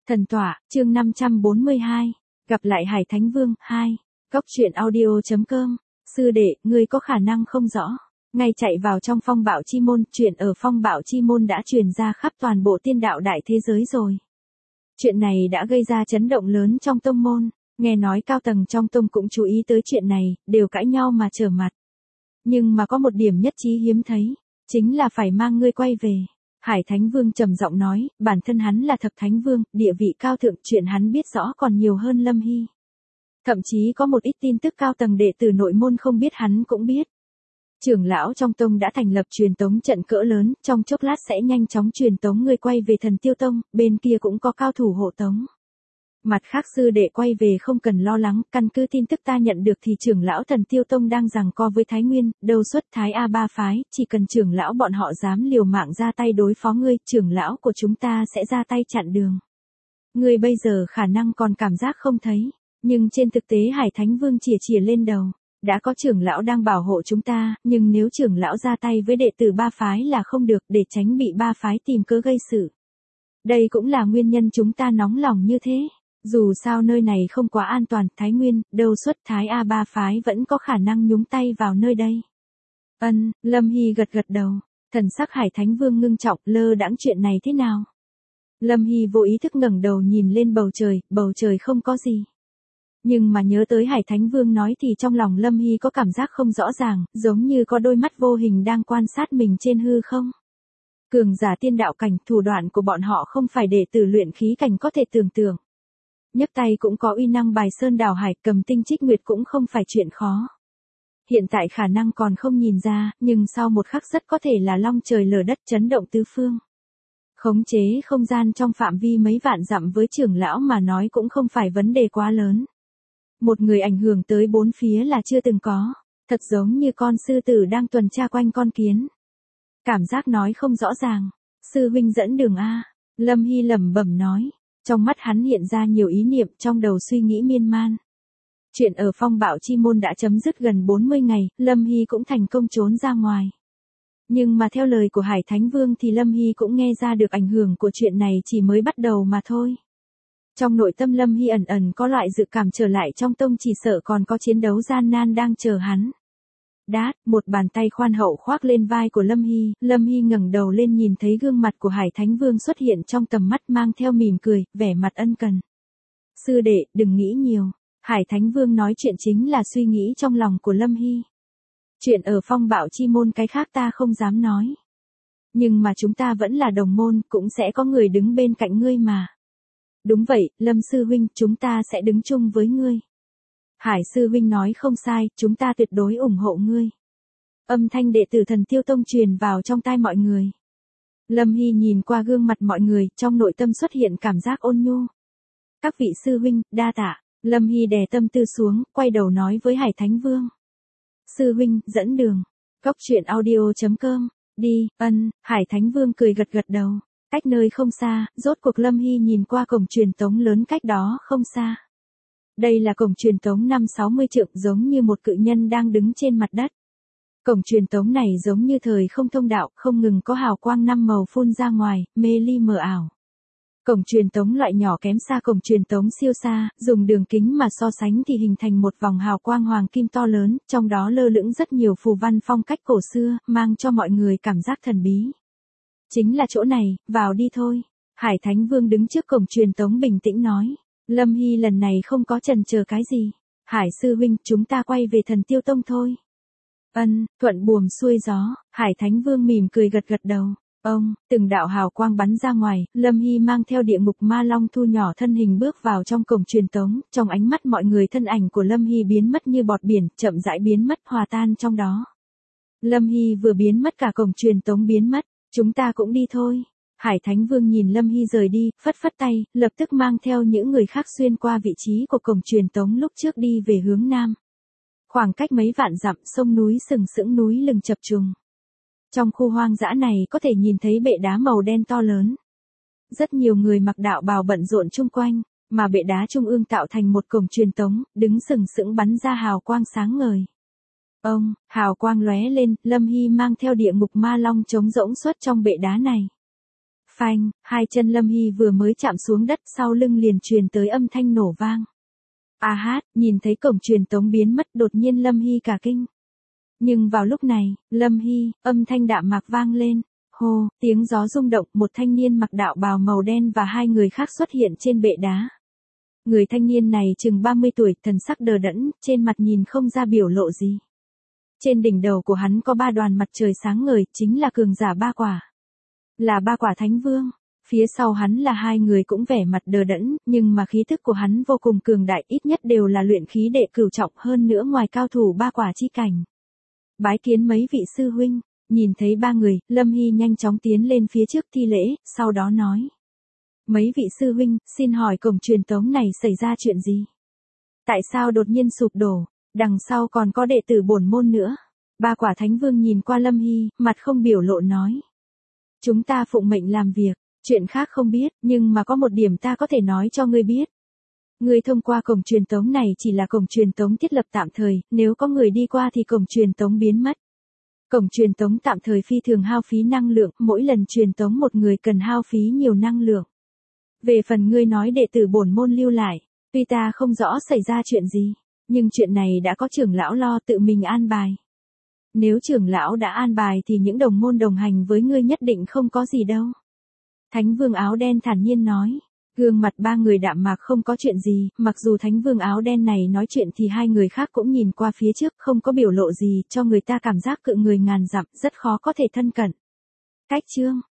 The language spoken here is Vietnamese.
Thần tọa, chương 542. Gặp lại Hải Thánh Vương, 2. Góc truyện audio.com. Sư đệ, ngươi có khả năng không rõ. Ngay chạy vào trong phong bạo chi môn, chuyện ở phong bạo chi môn đã truyền ra khắp toàn bộ tiên đạo đại thế giới rồi. Chuyện này đã gây ra chấn động lớn trong tông môn, nghe nói cao tầng trong tông cũng chú ý tới chuyện này, đều cãi nhau mà trở mặt. Nhưng mà có một điểm nhất trí hiếm thấy, chính là phải mang ngươi quay về. Hải Thánh Vương trầm giọng nói, bản thân hắn là Thập Thánh Vương, địa vị cao thượng, chuyện hắn biết rõ còn nhiều hơn Lâm Hy. Thậm chí có một ít tin tức cao tầng đệ tử nội môn không biết hắn cũng biết. Trưởng lão trong tông đã thành lập truyền tống trận cỡ lớn, trong chốc lát sẽ nhanh chóng truyền tống người quay về Thần Tiêu Tông, bên kia cũng có cao thủ hộ tống. Mặt khác sư đệ quay về không cần lo lắng, căn cứ tin tức ta nhận được thì trưởng lão Thần Tiêu Tông đang giằng co với Thái Nguyên, đầu xuất Thái A3 phái, chỉ cần trưởng lão bọn họ dám liều mạng ra tay đối phó ngươi, trưởng lão của chúng ta sẽ ra tay chặn đường. Ngươi bây giờ khả năng còn cảm giác không thấy, nhưng trên thực tế Hải Thánh Vương chìa lên đầu, đã có trưởng lão đang bảo hộ chúng ta, nhưng nếu trưởng lão ra tay với đệ tử ba phái là không được, để tránh bị ba phái tìm cớ gây sự. Đây cũng là nguyên nhân chúng ta nóng lòng như thế. Dù sao nơi này không quá an toàn, Thái Nguyên, đầu xuất Thái A3 phái vẫn có khả năng nhúng tay vào nơi đây. Lâm Hy gật đầu, thần sắc Hải Thánh Vương ngưng trọng, lơ đãng chuyện này thế nào? Lâm Hy vô ý thức ngẩng đầu nhìn lên bầu trời không có gì. Nhưng mà nhớ tới Hải Thánh Vương nói thì trong lòng Lâm Hy có cảm giác không rõ ràng, giống như có đôi mắt vô hình đang quan sát mình trên hư không. Cường giả tiên đạo cảnh, thủ đoạn của bọn họ không phải đệ tử luyện khí cảnh có thể tưởng tượng. Nhấc tay cũng có uy năng bài sơn đảo hải, cầm tinh trích nguyệt cũng không phải chuyện khó. Hiện tại khả năng còn không nhìn ra, nhưng sau một khắc rất có thể là long trời lở đất chấn động tứ phương. Khống chế không gian trong phạm vi mấy vạn dặm với trưởng lão mà nói cũng không phải vấn đề quá lớn. Một người ảnh hưởng tới bốn phía là chưa từng có, thật giống như con sư tử đang tuần tra quanh con kiến. Cảm giác nói không rõ ràng, sư huynh dẫn đường a. Lâm Hy lẩm bẩm nói. Trong mắt hắn hiện ra nhiều ý niệm, trong đầu suy nghĩ miên man. Chuyện ở phong bạo chi môn đã chấm dứt gần 40 ngày, Lâm Hy cũng thành công trốn ra ngoài. Nhưng mà theo lời của Hải Thánh Vương thì Lâm Hy cũng nghe ra được ảnh hưởng của chuyện này chỉ mới bắt đầu mà thôi. Trong nội tâm Lâm Hy ẩn có loại dự cảm trở lại trong tông, chỉ sợ còn có chiến đấu gian nan đang chờ hắn. Đát, một bàn tay khoan hậu khoác lên vai của Lâm Hy ngẩng đầu lên nhìn thấy gương mặt của Hải Thánh Vương xuất hiện trong tầm mắt mang theo mỉm cười, vẻ mặt ân cần. Sư đệ, đừng nghĩ nhiều. Hải Thánh Vương nói chuyện chính là suy nghĩ trong lòng của Lâm Hy. Chuyện ở phong bạo chi môn cái khác ta không dám nói. Nhưng mà chúng ta vẫn là đồng môn, cũng sẽ có người đứng bên cạnh ngươi mà. Đúng vậy, Lâm sư huynh, chúng ta sẽ đứng chung với ngươi. Hải sư huynh nói không sai, chúng ta tuyệt đối ủng hộ ngươi. Âm thanh đệ tử Thần Tiêu Tông truyền vào trong tai mọi người. Lâm Hy nhìn qua gương mặt mọi người, trong nội tâm xuất hiện cảm giác ôn nhu. Các vị sư huynh, đa tạ. Lâm Hy đè tâm tư xuống, quay đầu nói với Hải Thánh Vương. Sư huynh, dẫn đường. Góc truyện audio.com. Đi, Hải Thánh Vương cười gật đầu. Cách nơi không xa, rốt cuộc Lâm Hy nhìn qua cổng truyền tống lớn cách đó không xa. Đây là cổng truyền tống 5-60 trượng, giống như một cự nhân đang đứng trên mặt đất. Cổng truyền tống này giống như thời không thông đạo, không ngừng có hào quang 5 màu phun ra ngoài, mê ly mờ ảo. Cổng truyền tống loại nhỏ kém xa cổng truyền tống siêu xa, dùng đường kính mà so sánh thì hình thành một vòng hào quang hoàng kim to lớn, trong đó lơ lửng rất nhiều phù văn phong cách cổ xưa, mang cho mọi người cảm giác thần bí. Chính là chỗ này, vào đi thôi. Hải Thánh Vương đứng trước cổng truyền tống bình tĩnh nói. Lâm Hy lần này không có chần chờ cái gì. Hải sư huynh, chúng ta quay về Thần Tiêu Tông thôi. Thuận buồm xuôi gió, Hải Thánh Vương mỉm cười gật đầu. Từng đạo hào quang bắn ra ngoài, Lâm Hy mang theo địa ngục ma long thu nhỏ thân hình bước vào trong cổng truyền tống, trong ánh mắt mọi người thân ảnh của Lâm Hy biến mất như bọt biển, chậm rãi biến mất hòa tan trong đó. Lâm Hy vừa biến mất cả cổng truyền tống biến mất, chúng ta cũng đi thôi. Hải Thánh Vương nhìn Lâm Hy rời đi, phất tay, lập tức mang theo những người khác xuyên qua vị trí của cổng truyền tống lúc trước đi về hướng nam. Khoảng cách mấy vạn dặm, sông núi sừng sững núi lừng chập trùng. Trong khu hoang dã này có thể nhìn thấy bệ đá màu đen to lớn. Rất nhiều người mặc đạo bào bận rộn chung quanh, mà bệ đá trung ương tạo thành một cổng truyền tống, đứng sừng sững bắn ra hào quang sáng ngời. Hào quang lóe lên, Lâm Hy mang theo địa ngục ma long trống rỗng xuất trong bệ đá này. Phanh, hai chân Lâm Hy vừa mới chạm xuống đất, sau lưng liền truyền tới âm thanh nổ vang. A hát, nhìn thấy cổng truyền tống biến mất, đột nhiên Lâm Hy cả kinh. Nhưng vào lúc này, Lâm Hy, âm thanh đạm mạc vang lên. Hô, tiếng gió rung động, một thanh niên mặc đạo bào màu đen và hai người khác xuất hiện trên bệ đá. Người thanh niên này chừng 30 tuổi, thần sắc đờ đẫn, trên mặt nhìn không ra biểu lộ gì. Trên đỉnh đầu của hắn có 3 đoàn mặt trời sáng ngời, chính là cường giả 3 quả. Là 3 quả thánh vương. Phía sau hắn là hai người cũng vẻ mặt đờ đẫn, nhưng mà khí thức của hắn vô cùng cường đại, ít nhất đều là luyện khí đệ cửu trọng, hơn nữa ngoài cao thủ 3 quả chi cảnh. Bái kiến mấy vị sư huynh. Nhìn thấy 3 người, Lâm Hy nhanh chóng tiến lên phía trước thi lễ, sau đó nói. Mấy vị sư huynh, xin hỏi cổng truyền tống này xảy ra chuyện gì? Tại sao đột nhiên sụp đổ, đằng sau còn có đệ tử bổn môn nữa? 3 quả thánh vương nhìn qua Lâm Hy, mặt không biểu lộ nói. Chúng ta phụng mệnh làm việc, chuyện khác không biết, nhưng mà có một điểm ta có thể nói cho ngươi biết. Ngươi thông qua cổng truyền tống này chỉ là cổng truyền tống thiết lập tạm thời, nếu có người đi qua thì cổng truyền tống biến mất. Cổng truyền tống tạm thời phi thường hao phí năng lượng, mỗi lần truyền tống một người cần hao phí nhiều năng lượng. Về phần ngươi nói đệ tử bổn môn lưu lại, tuy ta không rõ xảy ra chuyện gì, nhưng chuyện này đã có trưởng lão lo tự mình an bài. Nếu trưởng lão đã an bài thì những đồng môn đồng hành với ngươi nhất định không có gì đâu. Thánh vương áo đen thản nhiên nói. Gương mặt 3 người đạm mạc không có chuyện gì, mặc dù thánh vương áo đen này nói chuyện thì hai người khác cũng nhìn qua phía trước, không có biểu lộ gì, cho người ta cảm giác cự người ngàn dặm, rất khó có thể thân cận. Cách chương